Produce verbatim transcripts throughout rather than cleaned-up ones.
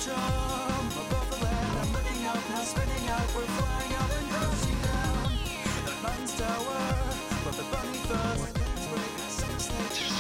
bottom, above the land. I'm looking up now, spinning out. We're flying out and crashing down. The mountain's tower, but the beneath us. Break six nature.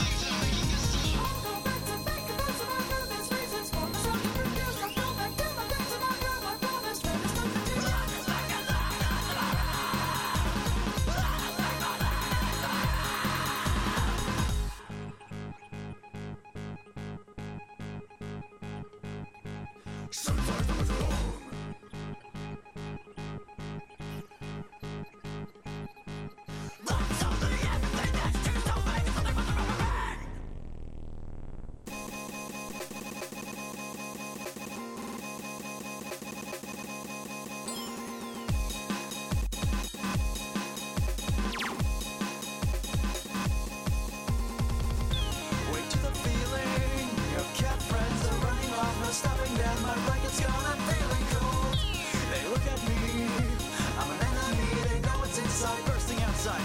Stopping down, my blanket's gone, I'm feeling cold. They look at me, I'm an enemy. They know it's inside, bursting outside.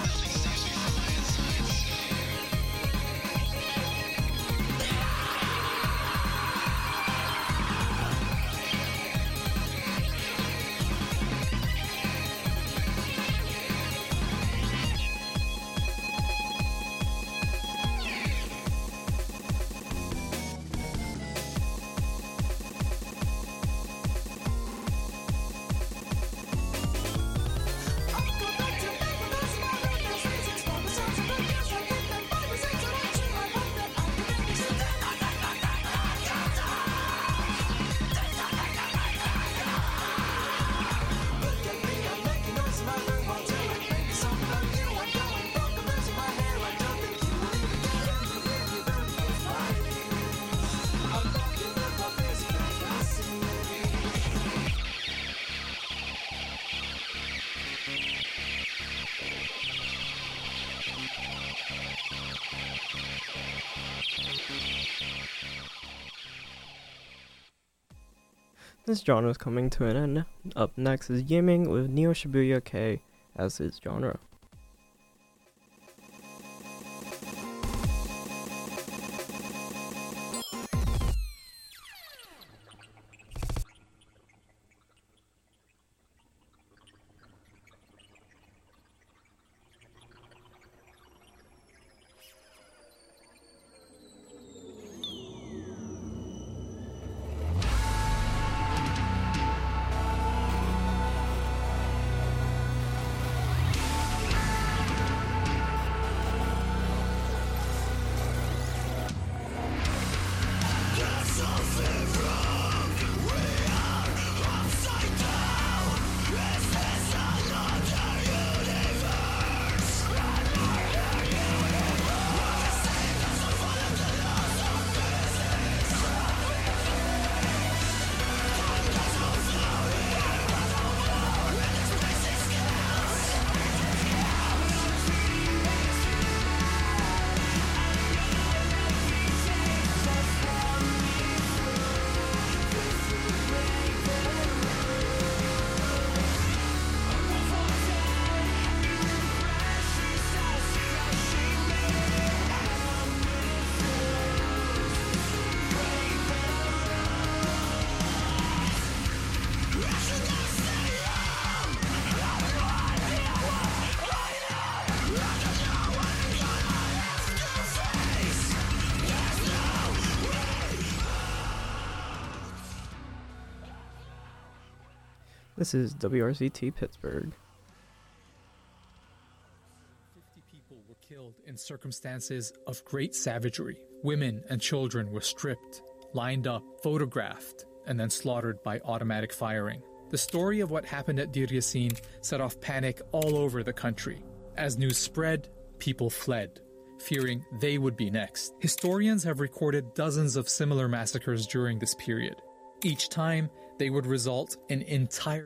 This genre is coming to an end. Up next is Yiming with Neo Shibuya K as his genre. This is W R C T Pittsburgh. fifty people were killed in circumstances of great savagery. Women and children were stripped, lined up, photographed, and then slaughtered by automatic firing. The story of what happened at Deir Yassin set off panic all over the country. As news spread, people fled, fearing they would be next. Historians have recorded dozens of similar massacres during this period. Each time, they would result in entire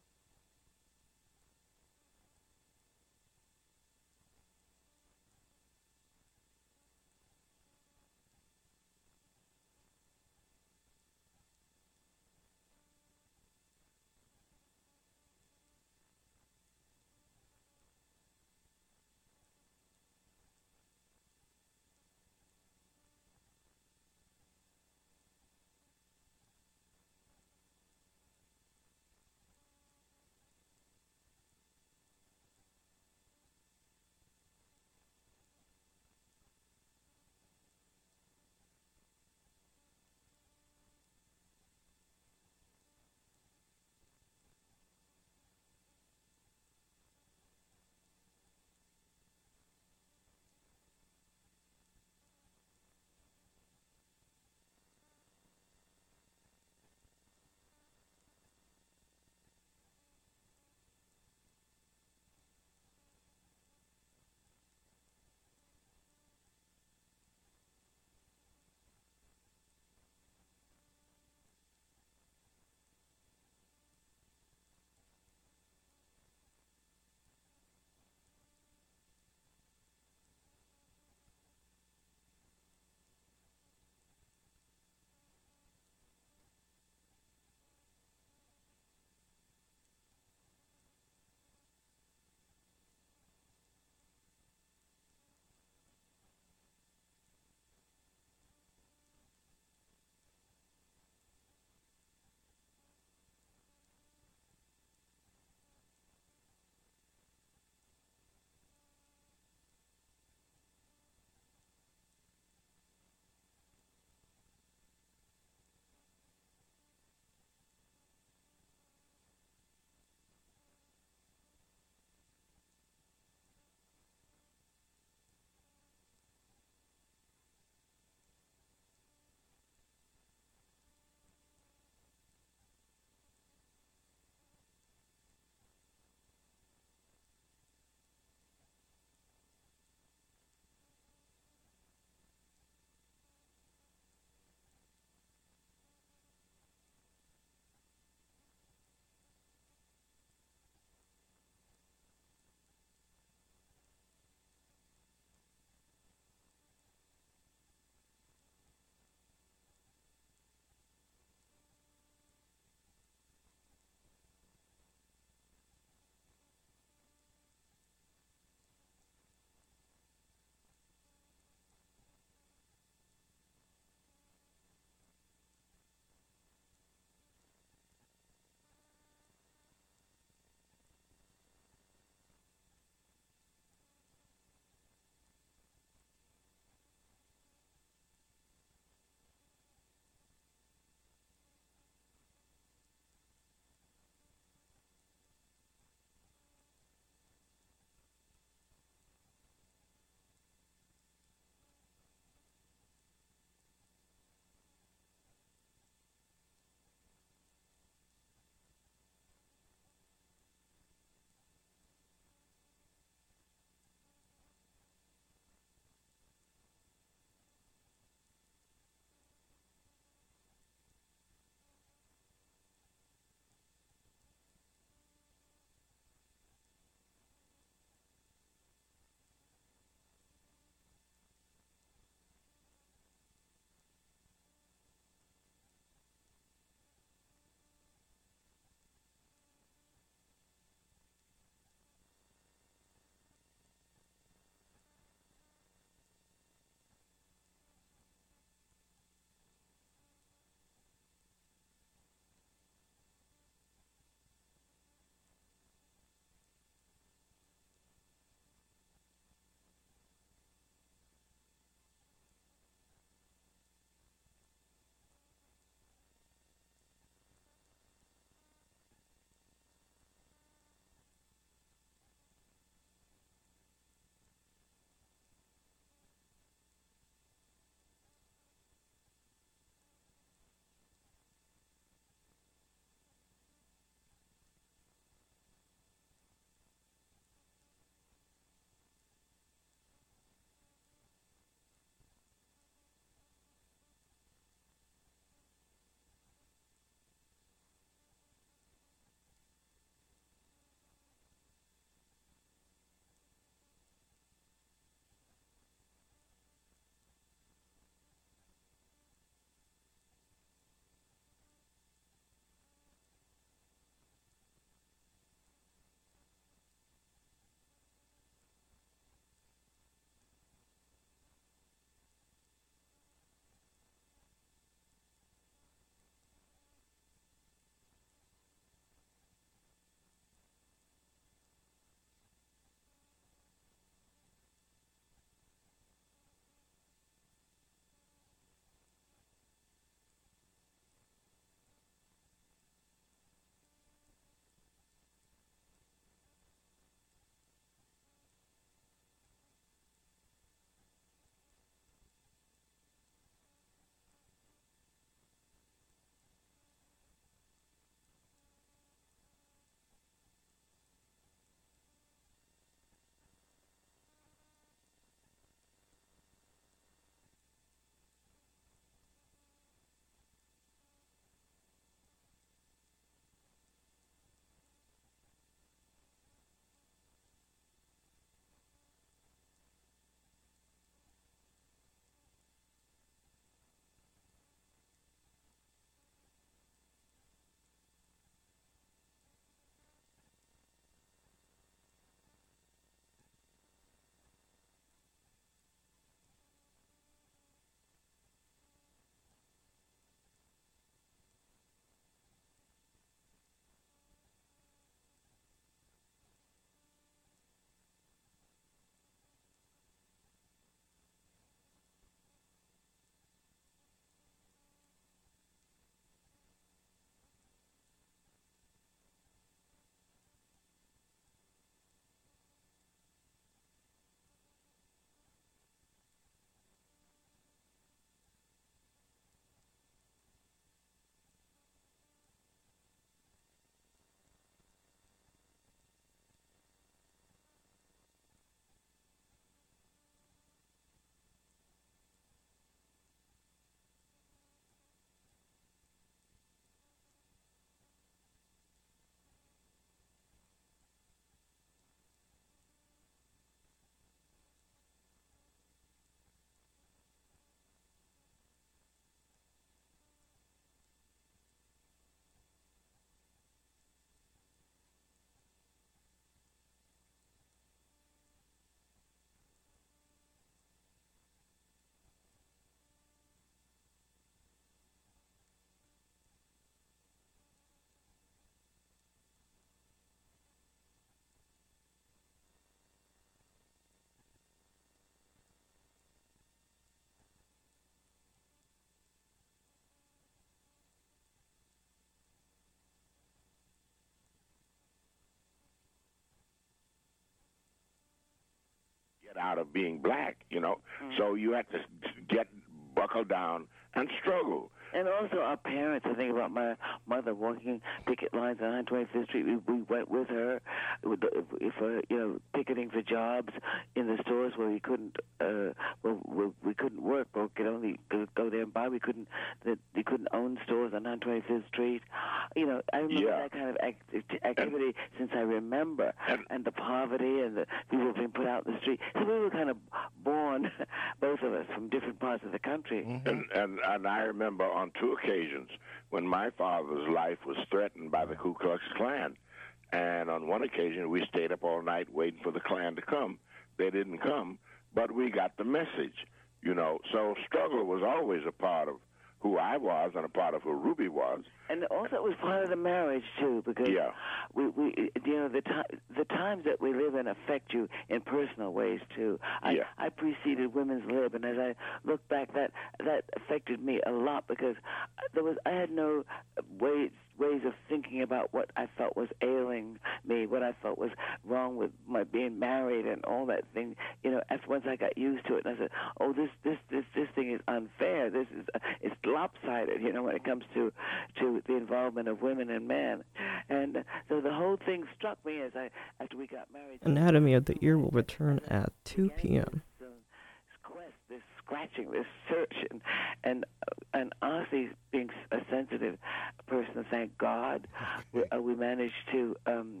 out of being black, you know. Mm. So you had to get buckle down and struggle. And also our parents. I think about my mother walking picket lines on one hundred twenty-fifth Street. We, we went with her, with the, if, uh, you know, picketing for jobs in the stores where we couldn't, uh, where, where we couldn't work, but we could only go there and buy. We couldn't, that we couldn't own stores on one hundred twenty-fifth Street. You know, I remember Yeah. that kind of act- activity and, since I remember, and, and the poverty and the people being put out in the street. So we were kind of born, both of us, from different parts of the country. Mm-hmm. and, and and I remember on two occasions when my father's life was threatened by the Ku Klux Klan. And on one occasion, we stayed up all night waiting for the Klan to come. They didn't come, but we got the message, you know. So struggle was always a part of who I was and a part of who Ruby was. And also it was part of the marriage, too, because Yeah. we, we, you know, the, ti- the times that we live in affect you in personal ways, too. I, Yeah. I preceded Women's Lib, and as I look back, that that affected me a lot because there was I had no ways ways of thinking about what I felt was ailing me, what I felt was wrong with my being married and all that thing. You know, after once I got used to it, and I said, "Oh, this this this this thing is unfair. This is uh, it's lopsided." You know, when it comes to to the involvement of women and men, and uh, so the whole thing struck me as I after we got married. Anatomy of the Ear will return at two p.m. This quest, this scratching, this search, and and uh, and honestly, being a sensitive person, thank God, we, uh, we managed to um,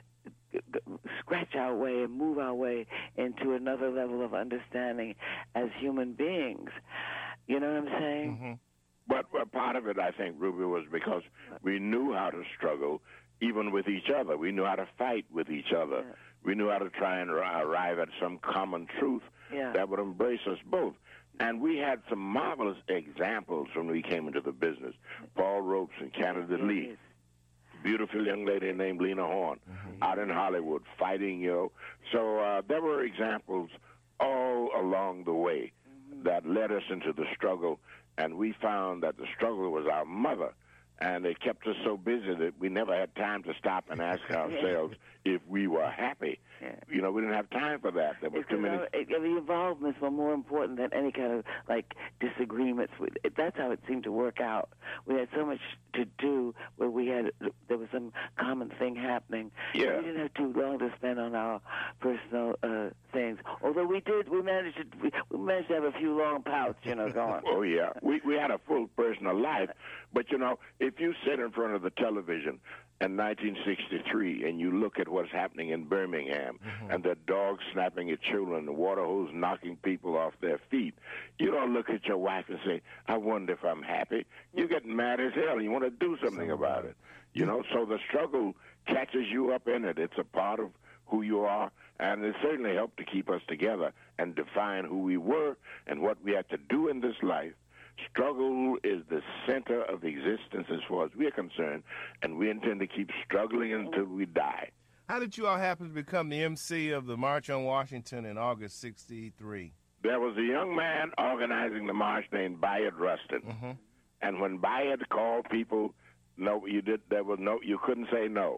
g- g- scratch our way and move our way into another level of understanding as human beings. You know what I'm saying? Mm-hmm. But, but part of it, I think, Ruby, was because we knew how to struggle even with each other. We knew how to fight with each other. Yeah. We knew how to try and arrive at some common truth Yeah. that would embrace us both. And we had some marvelous examples when we came into the business. Paul Ropes and Canada Lee. Yes. Beautiful young lady named Lena Horne out in Hollywood fighting, you know. So uh, there were examples all along the way that led us into the struggle, and we found that the struggle was our mother, and it kept us so busy that we never had time to stop and ask ourselves if we were happy. Yeah. You know, we didn't have time for that. There was It's too many. our- it- the involvements were more important than any kind of like disagreements. With it, that's how it seemed to work out. We had so much to do where we had there was some common thing happening. Yeah. We didn't have too long to spend on our personal uh, things. Although we did, we managed to we, we managed to have a few long pouts, you know, going. Oh, yeah. We, we had a full personal life. But, you know, if you sit in front of the television in nineteen sixty-three and you look at what's happening in Birmingham mm-hmm. and the dogs snapping at children, the water hose knocking people off their feet, you don't look at your wife and say, I wonder if I'm happy. You get mad as hell. You want to do something about it. You know, so the struggle catches you up in it. It's a part of who you are, and it certainly helped to keep us together and define who we were and what we had to do in this life. Struggle is the center of existence as far as we're concerned, and we intend to keep struggling until we die. How did you all happen to become the M C of the March on Washington in August sixty-three? There was a young man organizing the march named Bayard Rustin, Mm-hmm. and when Bayard called people, no, you did. There was no, you couldn't say no.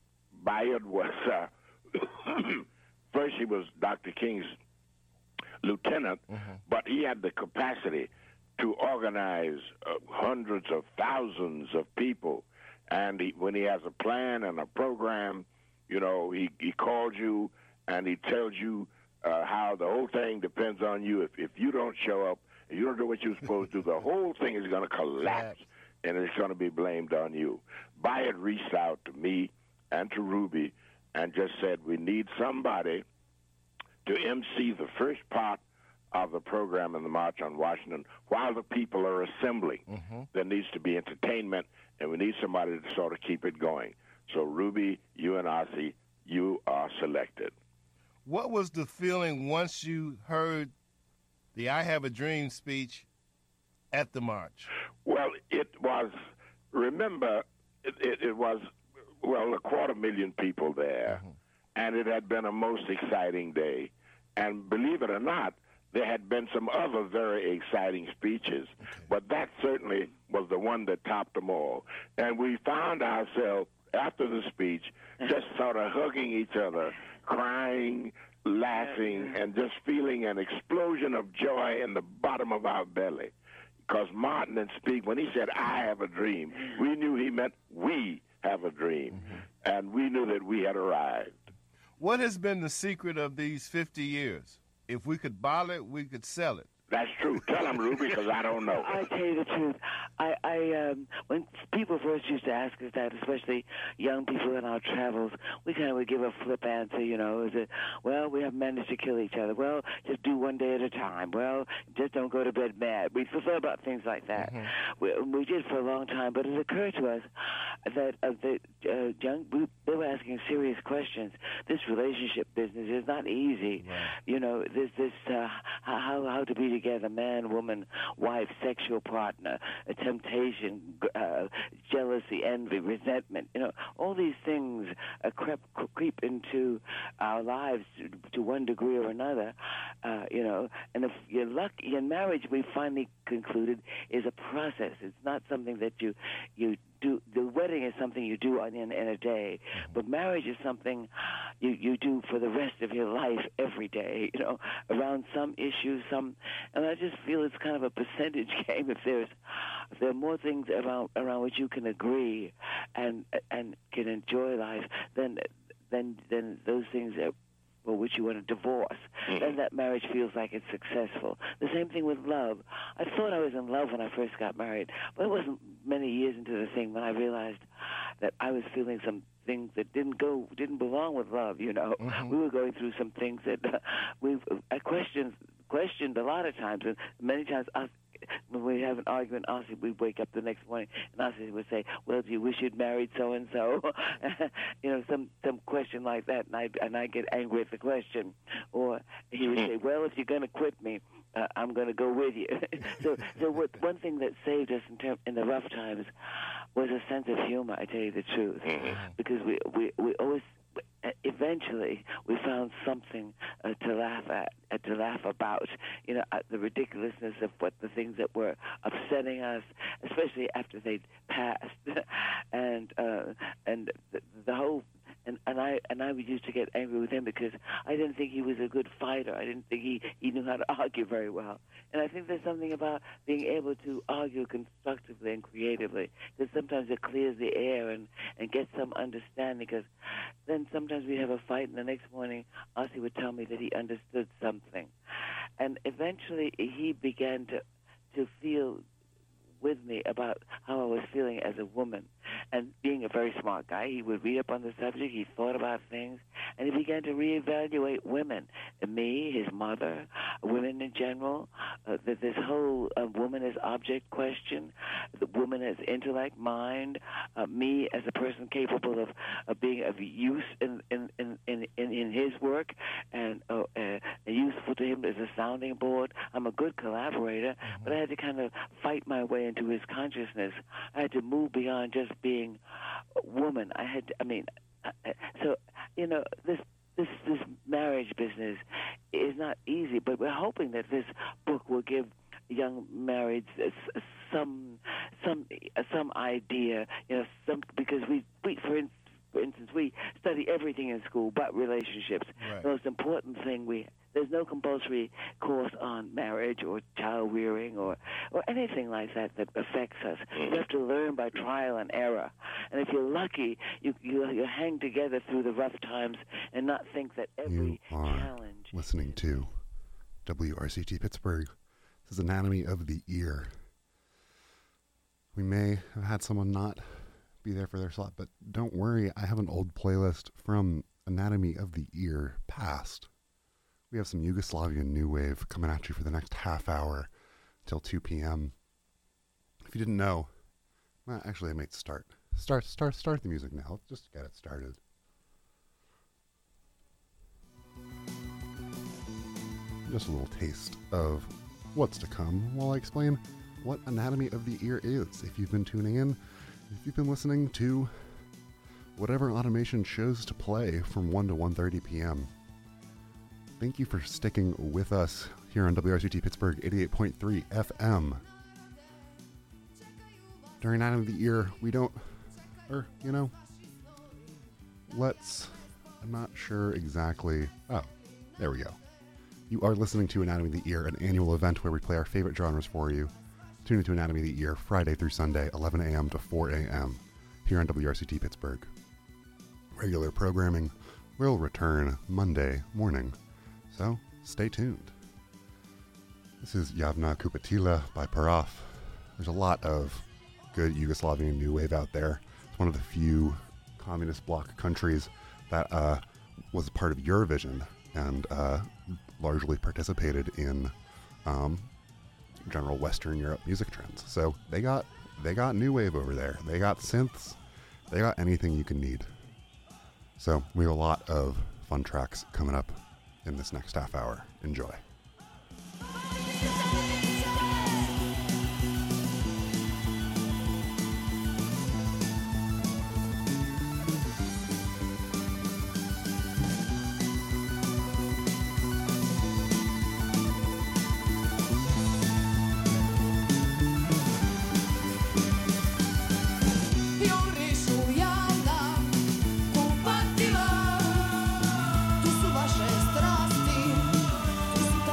Bayard was uh, first he was Doctor King's lieutenant, Mm-hmm. but he had the capacity to organize uh, hundreds of thousands of people. And he, when he has a plan and a program, you know, he, he calls you and he tells you uh, how the whole thing depends on you. If, if you don't show up, if you don't do what you're supposed to do, the whole thing is going to collapse, and it's going to be blamed on you. Bayard reached out to me and to Ruby and just said, we need somebody to emcee the first part of the program in the March on Washington while the people are assembling. Mm-hmm. There needs to be entertainment, and we need somebody to sort of keep it going. So, Ruby, you and Ossie, you are selected. What was the feeling once you heard the I Have a Dream speech at the march? Well, it was, remember, it, it, it was, well, a quarter million people there, Mm-hmm. and it had been a most exciting day. And believe it or not, there had been some other very exciting speeches, Okay. but that certainly was the one that topped them all. And we found ourselves after the speech, just sort of hugging each other, crying, laughing, and just feeling an explosion of joy in the bottom of our belly. Because Martin didn't speak. When he said, I have a dream, we knew he meant we have a dream. Mm-hmm. And we knew that we had arrived. What has been the secret of these fifty years? If we could bottle it, we could sell it. That's true. Tell them, Ruby, because I don't know. I tell you the truth. I, I um, when people first used to ask us that, especially young people in our travels, we kind of would give a flip answer, you know, is it, well, we haven't managed to kill each other. Well, just do one day at a time. Well, just don't go to bed mad. We thought about things like that. Mm-hmm. We, we did for a long time, but it occurred to us that uh, the uh, young, we, they were asking serious questions. This relationship business is not easy. Right. You know, this, this uh, how, how to be together, man, woman, wife, sexual partner, a temptation, uh, jealousy, envy, resentment. You know, all these things uh, creep, creep into our lives to, to one degree or another. Uh, you know, and if you're lucky, in marriage, we finally concluded is a process. It's not something that you you do. The wedding is something you do in, in, in a day, but marriage is something you, you do for the rest of your life every day, you know, around some issue, some, and I just feel it's kind of a percentage game. If there's, if there are more things around, around which you can agree and, and can enjoy life, then, then, then those things are, for which you want to divorce, mm-hmm. then that marriage feels like it's successful. The same thing with love. I thought I was in love when I first got married, but it wasn't many years into the thing when I realized that I was feeling some things that didn't go, didn't belong with love, you know. Mm-hmm. We were going through some things that uh, we I questioned, questioned a lot of times, and many times I when we have an argument, Ossie, we wake up the next morning, and Ossie would say, well, do you wish you'd married so-and-so? You know, some some question like that, and I and I get angry at the question. Or he would say, well, if you're going to quit me, uh, I'm going to go with you. so so what, one thing that saved us in, term, in the rough times was a sense of humor, I tell you the truth. Because we, we, we always... eventually we found something uh, to laugh at, uh, to laugh about, you know, uh, the ridiculousness of what the things that were upsetting us, especially after they'd passed, and uh, and the, the whole. And, and I and I used to get angry with him because I didn't think he was a good fighter. I didn't think he, he knew how to argue very well. And I think there's something about being able to argue constructively and creatively, because sometimes it clears the air and, and gets some understanding. Because then sometimes we have a fight, and the next morning Ossie would tell me that he understood something. And eventually he began to to feel with me about how I was feeling as a woman. And being a very smart guy, he would read up on the subject, he thought about things, and he began to reevaluate women. Me, his mother, women in general, uh, this whole uh, woman as object question, the woman as intellect, mind, uh, me as a person capable of, of being of use in, in, in, in, in his work, and uh, uh, useful to him as a sounding board. I'm a good collaborator, mm-hmm. but I had to kind of fight my way into his consciousness. I had to move beyond just being a woman. I had, to, I mean, so you know, this this this marriage business is not easy. But we're hoping that this book will give young marrieds some some some idea, you know, some because we we for instance. For instance, we study everything in school but relationships. Right. The most important thing we there's no compulsory course on marriage or child rearing or, or anything like that that affects us. Mm-hmm. You have to learn by trial and error. And if you're lucky, you, you you hang together through the rough times and not think that every you are challenge. Listening to W R C T Pittsburgh. This is Anatomy of the Ear. We may have had someone not be there for their slot, but don't worry, I have an old playlist from Anatomy of the Ear past. We have some Yugoslavian new wave coming at you for the next half hour till two p.m. If you didn't know, well, actually I might start. Start, start, start the music now. Let's just get it started. Just a little taste of what's to come while I explain what Anatomy of the Ear is. If you've been tuning in, if you've been listening to whatever automation chose to play from one to one thirty p.m., thank you for sticking with us here on W R C T Pittsburgh eighty-eight point three F M. During Anatomy of the Ear, we don't, or, you know, let's, I'm not sure exactly, oh, there we go. You are listening to Anatomy of the Ear, an annual event where we play our favorite genres for you. Tune into Anatomy of the Ear Friday through Sunday, eleven a.m. to four a.m. here on W R C T Pittsburgh. Regular programming will return Monday morning, so stay tuned. This is Javna Kupatila by Paraf. There's a lot of good Yugoslavian new wave out there. It's one of the few communist bloc countries that uh, was part of Eurovision and uh, largely participated in um, general Western Europe music trends. So they got they got new wave over there. They got synths. They got anything you can need. So we have a lot of fun tracks coming up in this next half hour. Enjoy. Tu su vaše strasti, tu su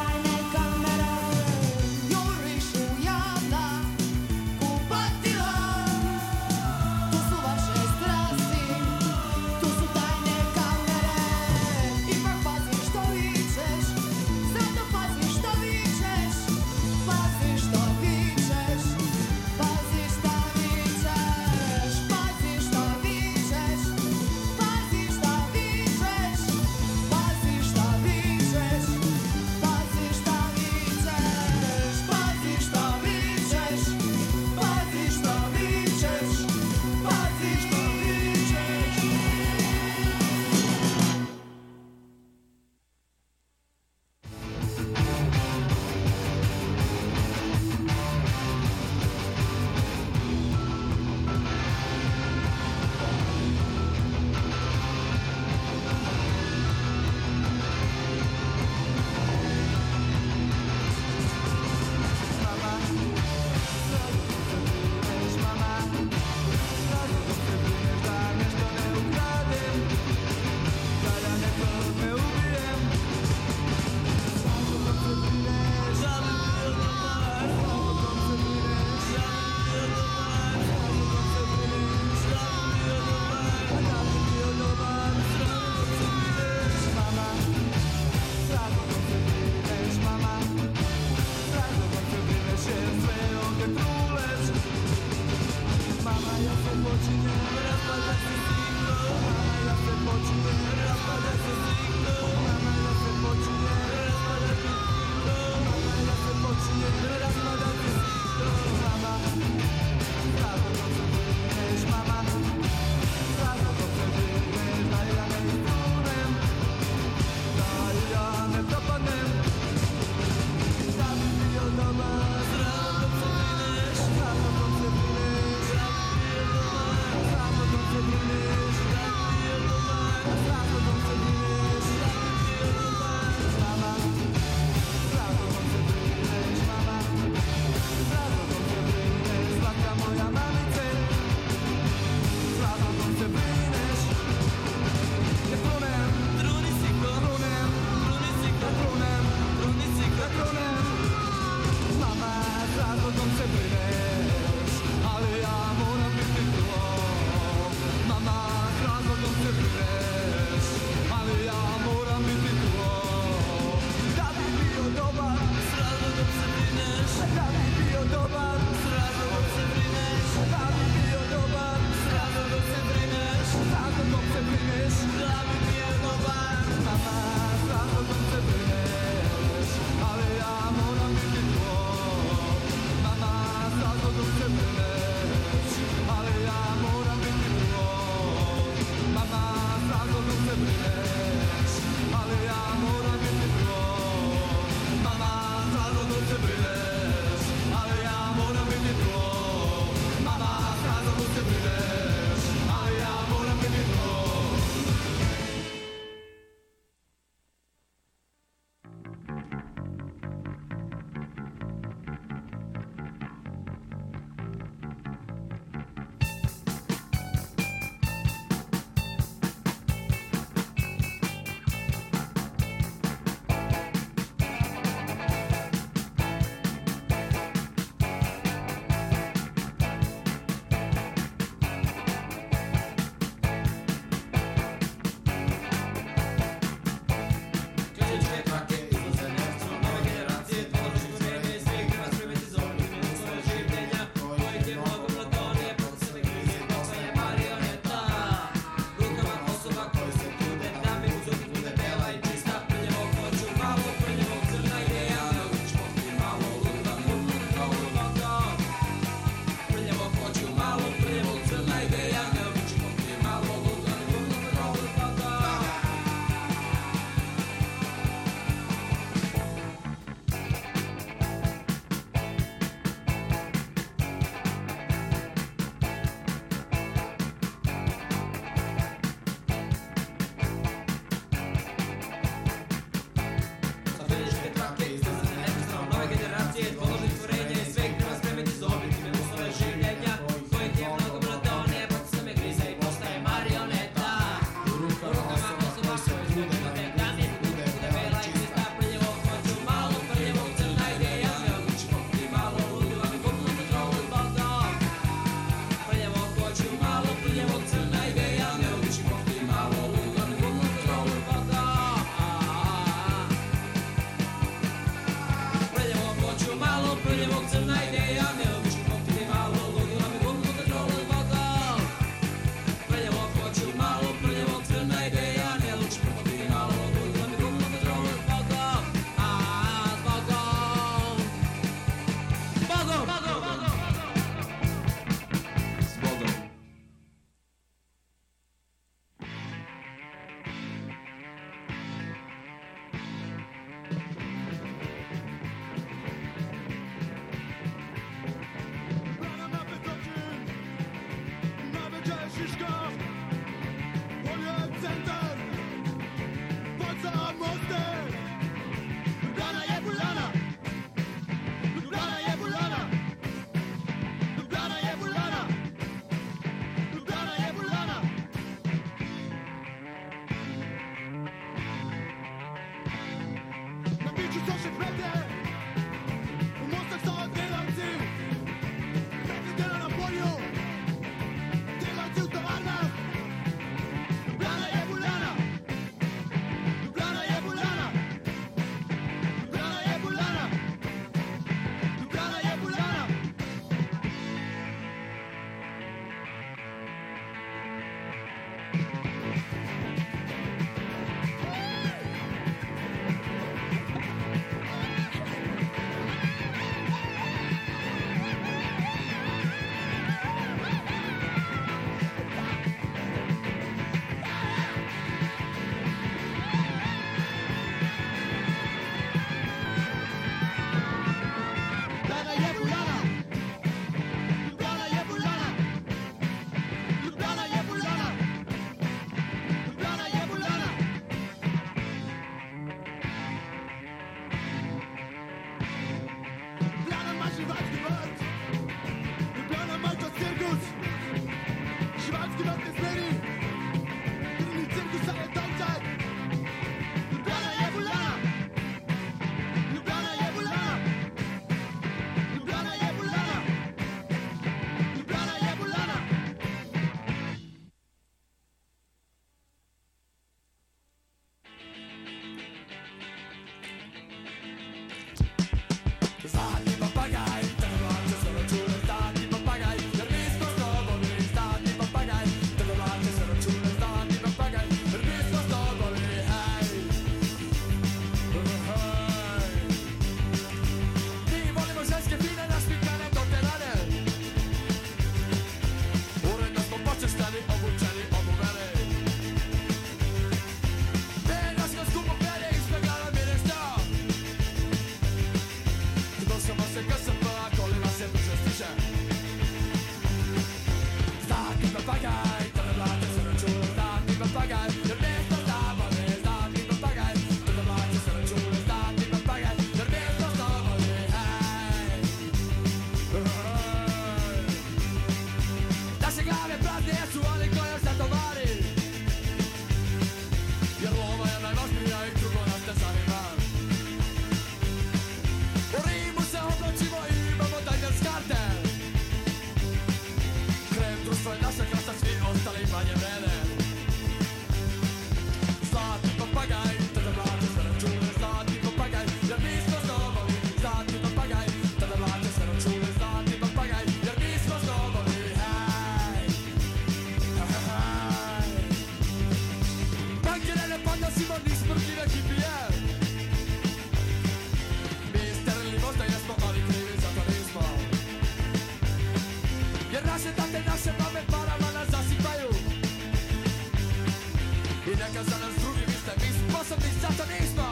satanismo.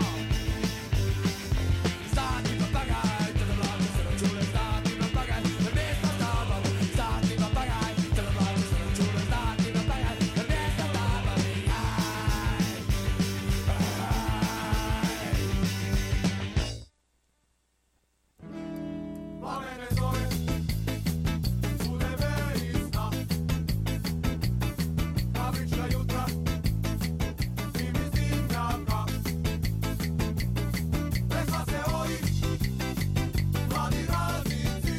Stati papagei, te lo voglio se non giuro, stati papagei, per me sta stava. Stati papagei, te lo voglio se non giuro, stati papagei, per me sta stava. Plamene zore, udeve ista, fabrička jutra, i mi zimljaka. Vesla se oji, mladi radnici,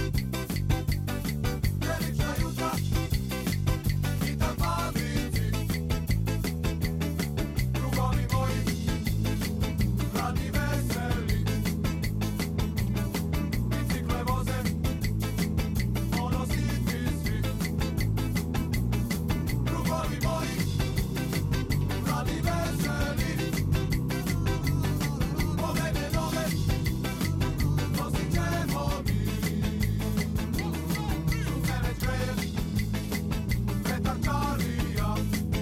prelična jutra, i tam fabrici. Drugovi moji, radni veseli, bicikle voze, monositni svi. Drugovi moji, radni veseli, pobede nove, nosit ćemo mi. Sunce već greje, vetar čarija,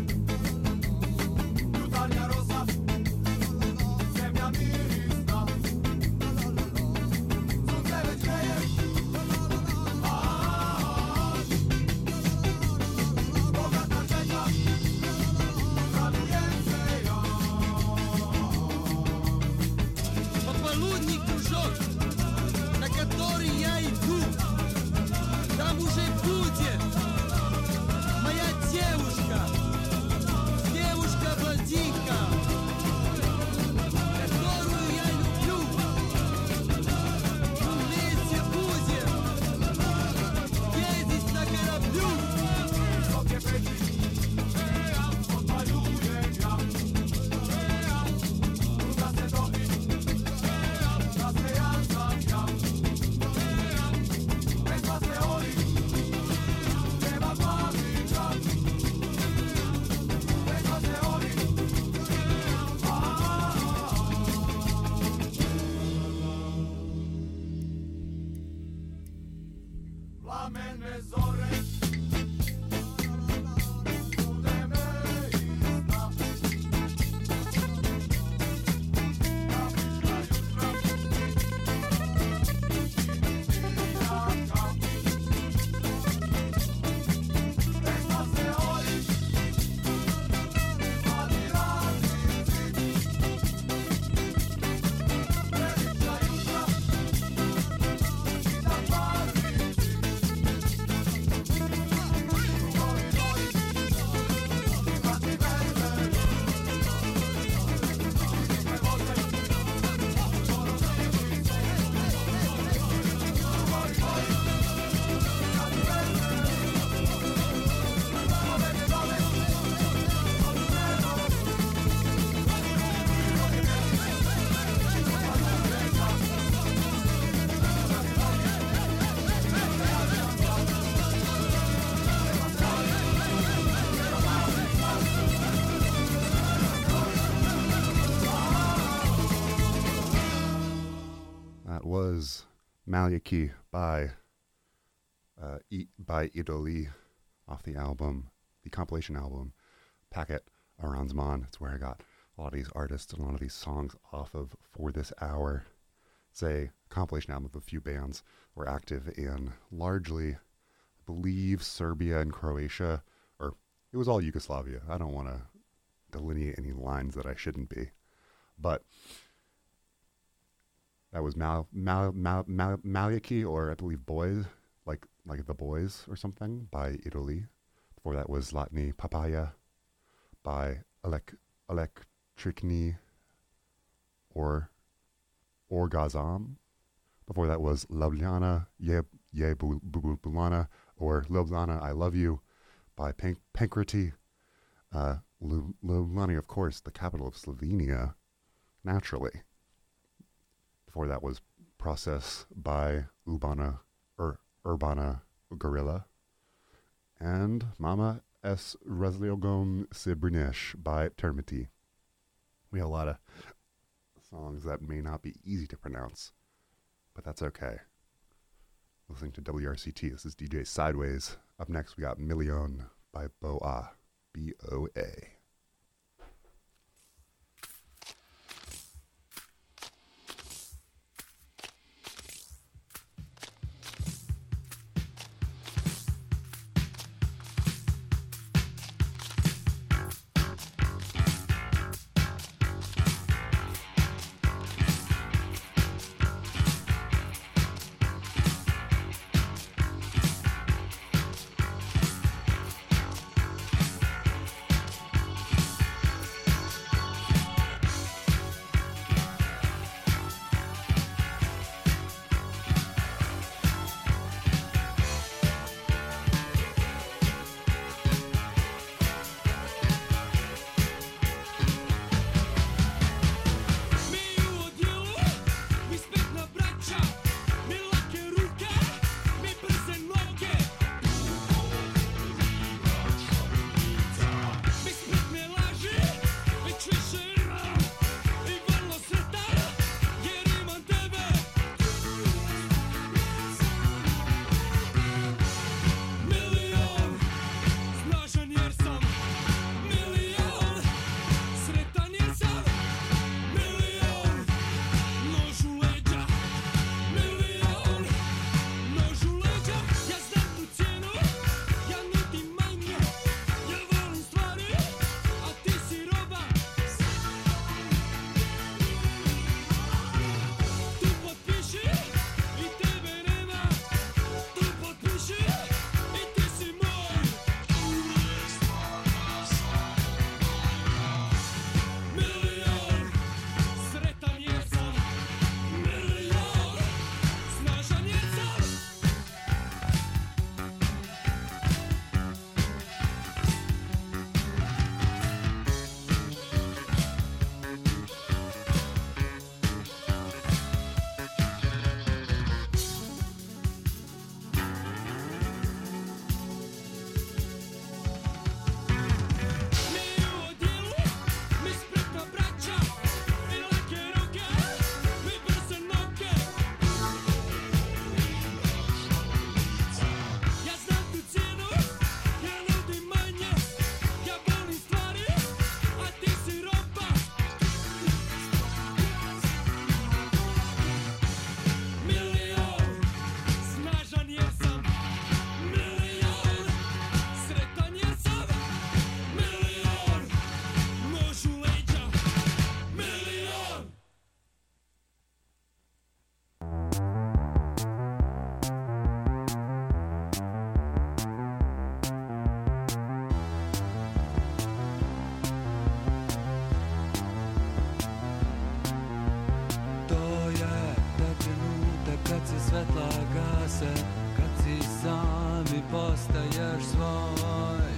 jutarnja rosa, zemlja mirisna. Sunce već greje, Bogata čeka, radujem se ja. Пополудний кружок, на который я иду, там уже будет моя девушка, девушка-блондинка, которую я люблю. Вместе будем ездить на кораблю. Wysokie peci, odpaliuję ja. Ugasnę doby, gasnę jak sam ja. Bez was teorii, nie ma pamięcia. Bez was teorii, plamene zore, udeme ista, fabrička jutra, i mi zimljaka. Vesla se oji, mladi radnici, prelična jutra, i tam fabrici. Drugovi moji, radni veseli, bicikle voze, monositni svi. Drugovi moji, radni veseli, pobede nove, That was Malyaki by uh, e- by Idoli off the album, the compilation album, Packet Arrangement. It's where I got a lot of these artists and a lot of these songs off of for this hour. It's a compilation album of a few bands that were active in largely, I believe, Serbia and Croatia, or it was all Yugoslavia. I don't want to delineate any lines that I shouldn't be. But that was Mal, Mal, Mal, Mal, Malyaki, or I believe Boys, like like the Boys or something, by Italy. Before that was Zlatni Papaya by Elek Elektrikni or Orgazam. Before that was Ljubljana Ye Ye Bu- Bu- Bu- Bulana or Ljubljana I Love You by Pank- Pankrati. Uh, Lu- Ljubljana, of course, the capital of Slovenia, naturally. Before that was Process by Urbana Ur- Urbana Gorilla. And Mama S. Razliogom Sibrinish by Termiti. We have a lot of songs that may not be easy to pronounce, but that's okay. Listening to W R C T, this is D J Sideways. Up next, we got Million by Boa. B O A. se kad si sam i postaješ svoj.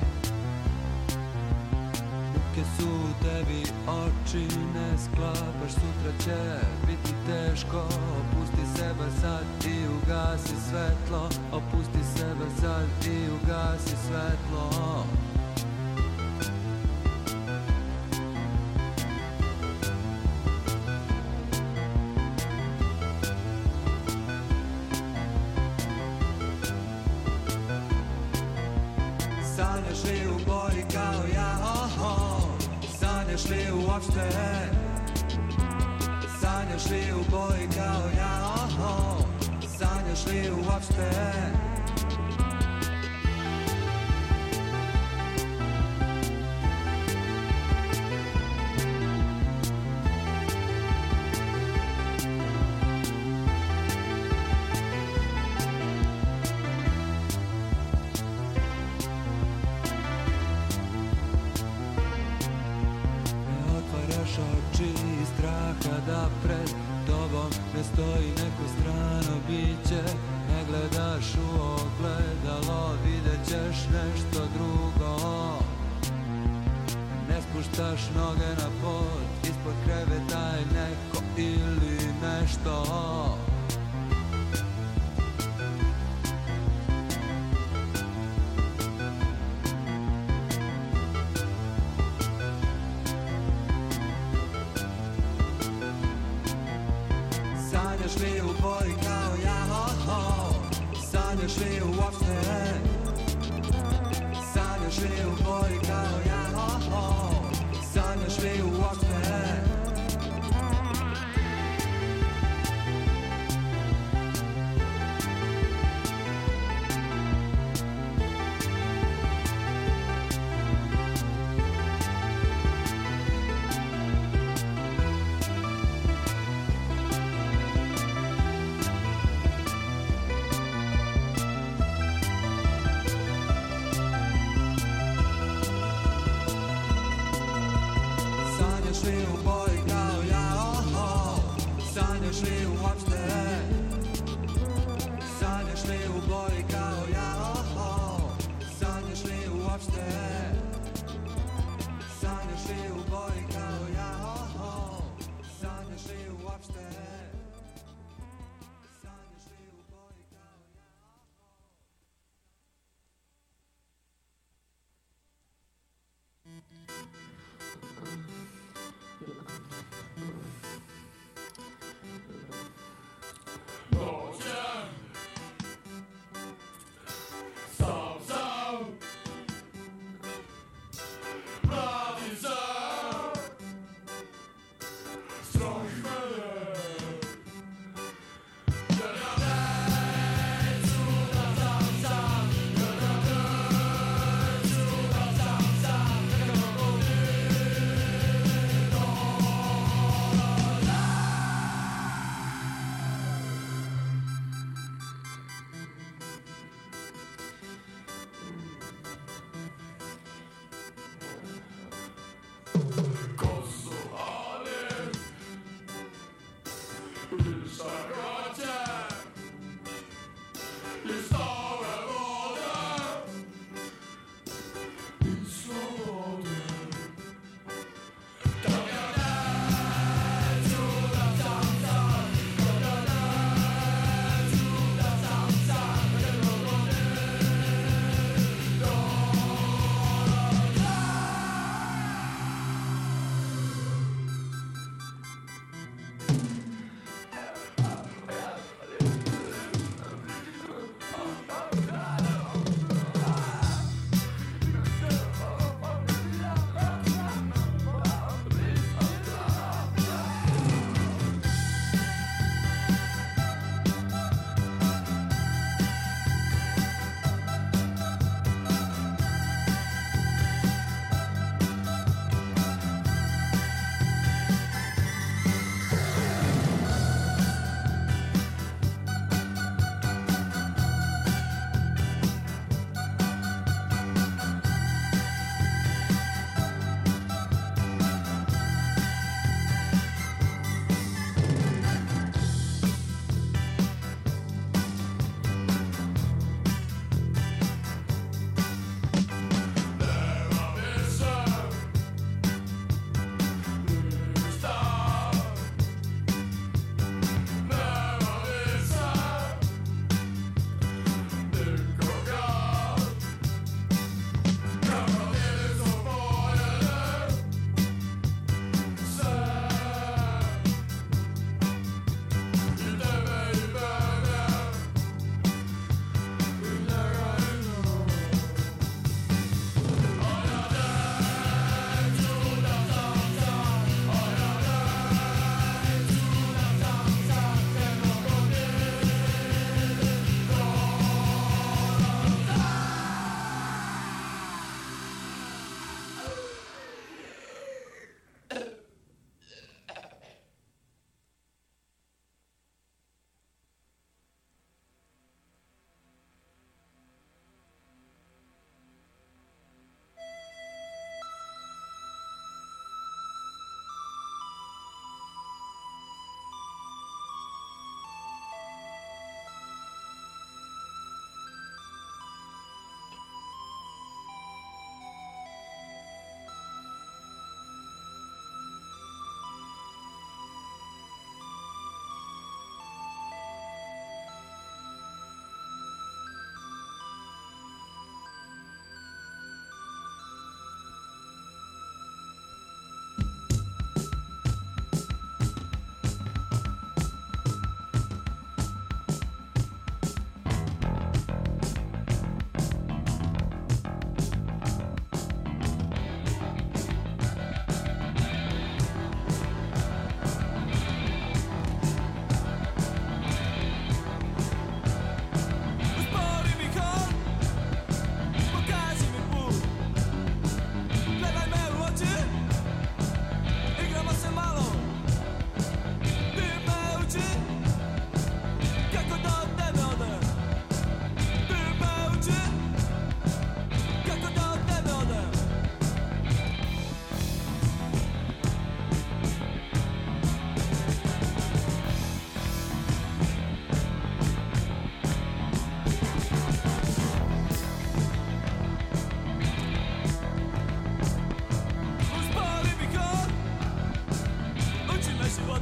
Muke su tebi oči, ne sklapaš, sutra će biti teško. Opusti sebe sad i ugasi svetlo. Opusti sebe sad i ugasi svetlo. Sanjaš li u boji kao ja, oh, oh. Sanjaš li uopšte? Sanjaš li u boji kao ja, oh, oh. Sanjaš li uopšte? Oči i straha da pred tobom ne stoji neko strano biće. Ne gledaš u ogledalo, vidjet ćeš nešto drugo. Ne spuštaš noge na pod, ispod kreveta je neko ili nešto. Sanjaš li u boji kao ja, oh, oh. Sanjaš li uopšte? Sanjaš li u boji kao ja, oh, oh. Sanjaš li uopšte? Sanjaš li u boji kao ja, oh, oh. Sanjaš li uopšte? Sanjaš li u boji kao ja, oh, oh. Sanjaš li uopšte? Sanjaš li u boji kao ja, oh, oh. Sanjaš li uopšte? Sanjaš li u boji kao ja, oh, oh.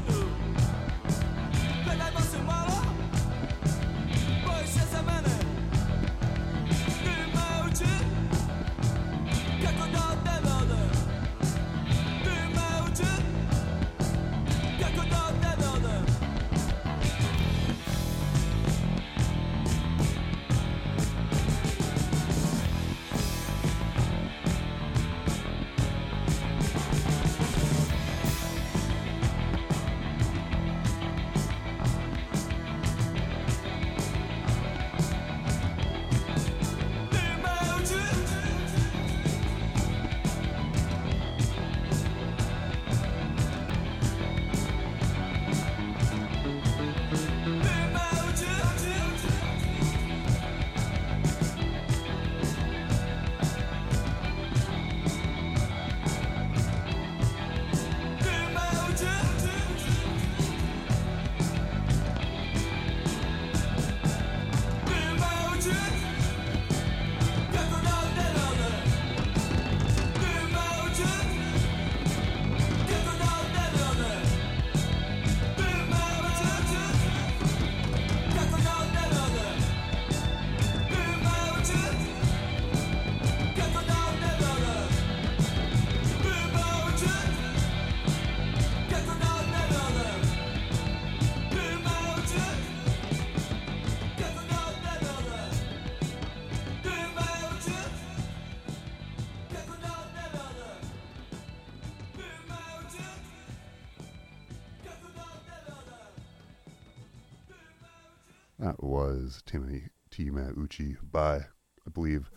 That was Timmy Tima Uchi by, I believe,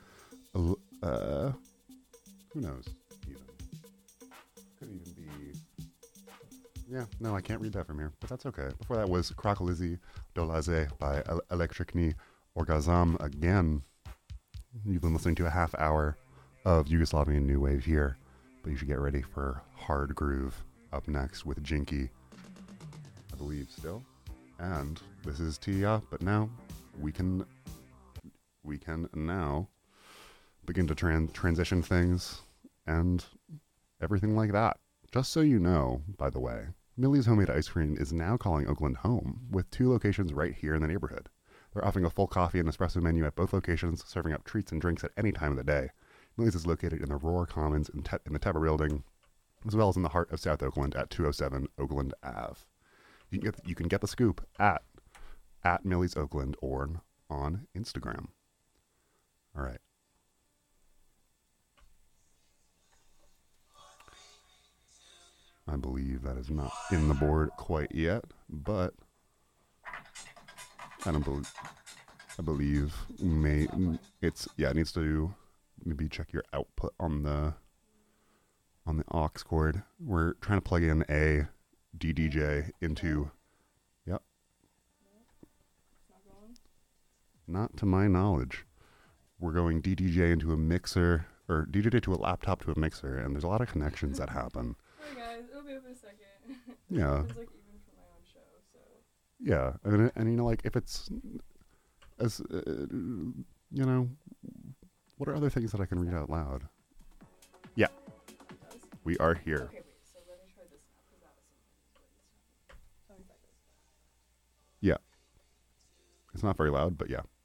uh, who knows? Even. Could even be. Yeah, no, I can't read that from here, but that's okay. Before that was Krakalizi Dolaze by El- Elektrikni Orgazam again. You've been listening to a half hour of Yugoslavian New Wave here, but you should get ready for Hard Groove up next with Jinky, I believe, still. And this is Tia, but now we can we can now begin to tran- transition things and everything like that. Just so you know, by the way, Millie's Homemade Ice Cream is now calling Oakland home with two locations right here in the neighborhood. They're offering a full coffee and espresso menu at both locations, serving up treats and drinks at any time of the day. Millie's is located in the Roar Commons in, Te- in the Teva building, as well as in the heart of South Oakland at two oh seven Oakland Avenue. You can get, you can get the scoop at at Millie's Oakland or on Instagram. All right. I believe that is not in the board quite yet, but I don't believe. I believe may it's yeah. It needs to maybe check your output on the on the aux cord. We're trying to plug in a D D J into. Yep. Not to my knowledge. We're going D D J into a mixer, or D D J to a laptop to a mixer, and there's a lot of connections that happen. Hi guys, it'll be up in a second. Yeah. It's like even for my own show, so. Yeah, and, and you know, like if it's as uh, you know, what are other things that I can read out loud? Yeah, we are here. Okay, wait. So let me try this now, because that was something. Yeah, it's not very loud, but yeah.